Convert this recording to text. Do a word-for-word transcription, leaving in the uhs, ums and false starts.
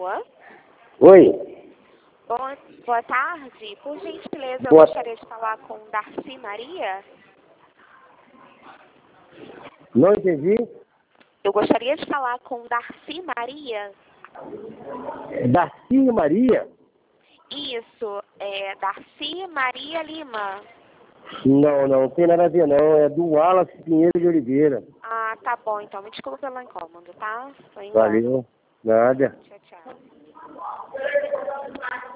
Alô? Oi. Boa, boa tarde. Por gentileza, eu Boa... gostaria de falar com Darcy Maria. Não entendi. Eu gostaria de falar com Darcy Maria. Darcy Maria? Isso, é Darcy Maria Lima. Não, não, não tem nada a ver não. É do Wallace Pinheiro de Oliveira. Ah, tá bom, então. Me desculpa pelo incômodo, tá? Foi engano. Valeu. Nada. Tchau, tchau.